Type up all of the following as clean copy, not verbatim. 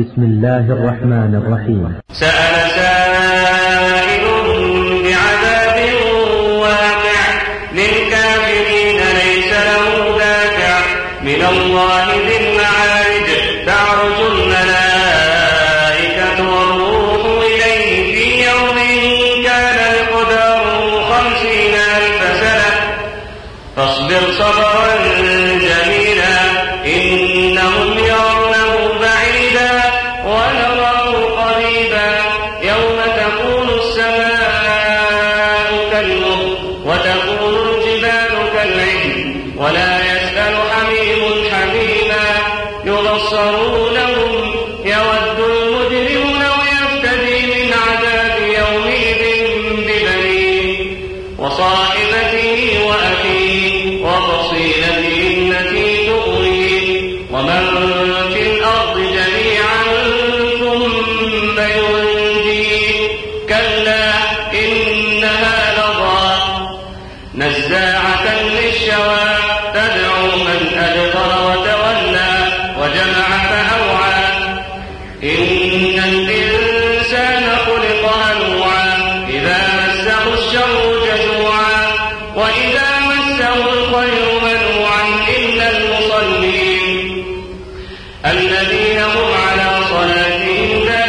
بسم الله الرحمن الرحيم. سأل سائل بعذاب واقع للكافرين ليس له دافع من الله ذي المعارج تعرج الملائكة والروح إليه في يوم كان مقداره 50,000 سنة فاصبر صبرا جميلا إنهم يرونه بعيدا ونراه قريبا يوم تكون السماء كالمهل وتكون الجبال كالعهن ولا يسأل حميم حميما يبصرونهم يود المجرم لو يفتدي من عذاب يومئذ ببنيه وصاحبته وأخيه وفصيلته التي تؤويه ومن في الأرض جميعا ثم ينجيه كلا إنها لظى نزاعة للشوى تدعو من أدبر وتولى وجمع فأوعى إن الإنسان خلق هلوعا إذا مسه الشر جزوعا وإذا مسه الخير منوعا إلا المصلين الذين هم على صلاتهم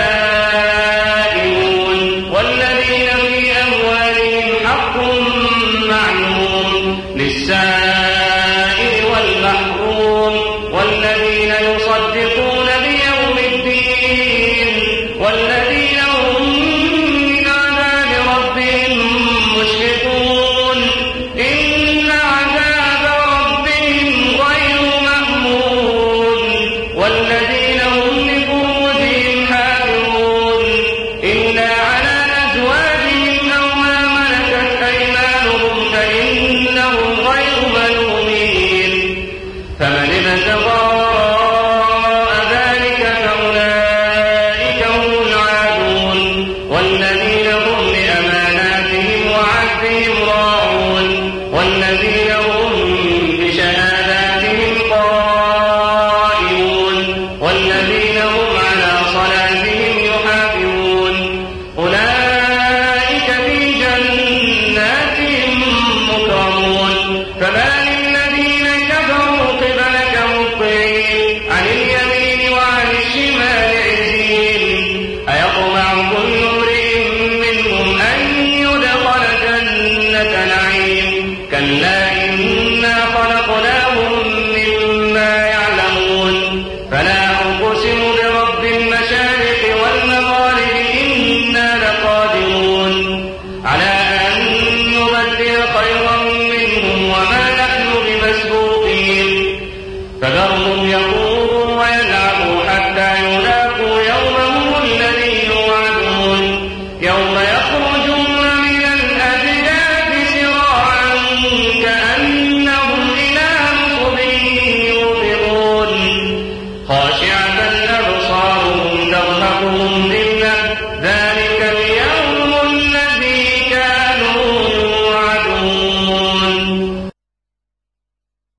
دائمون والذين في أموالهم حق معلوم للسائل والمحروم والذين يصدقون بيوم الدين والذين هم من عذاب ربهم مشفقون إن عذاب ربهم غير مأمون والذين هم لفروجهم حافظون إلا على أزواجهم أو ما ملكت أيمانهم فإنهم غير ملومين فمن ابتغى وراء ذلك فأولئك هم العادون والذين هم لأماناتهم وعهدهم راعون والذين هم بشهاداتهم قائمون والذين هم على صلاتهم يحافظون أولئك في جنات مكرمون فما للذين كفروا قبلك مهطعين عن اليمين وعن الشمال عزين أيطمع كل امرئ منهم أن يدخل جنة نعيم كلا إنا خلقناهم مما يعلمون فلا أقسم برب المشارق والمغارب إنا لقادرون على أن نبدل خيرا منهم وما نحن بمسبوقين فذرهم يقولون